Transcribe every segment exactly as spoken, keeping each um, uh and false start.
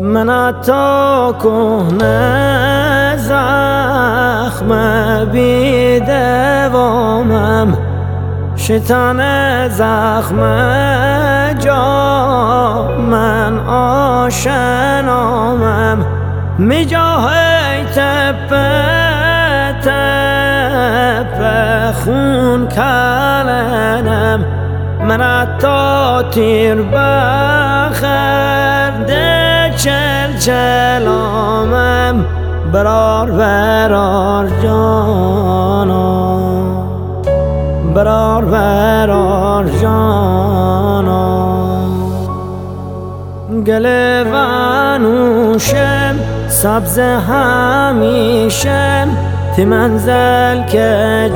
من تا کهنه زخم بی دوامم، شیطان زخم جا من آشنامم. می جای تپ تپ خون کلنم، من تا تیر بخرده چل چلامم. برار برار جانا، برار برار جانا. گل ونوشم سبز همیشم، تی منزل که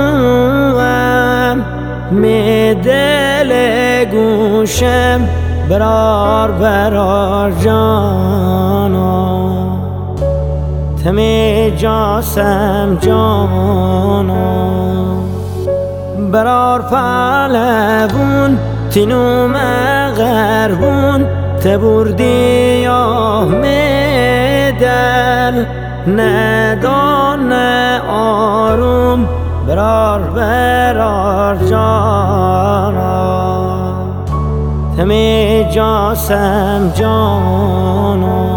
جوم می دل گوشم. برار برار جانا، تمی جاسم جانا. برار پهلوون تینوم غربون، تبردی یا میدل ندان آروم. برار برار جانا، تمی جاسم جانا.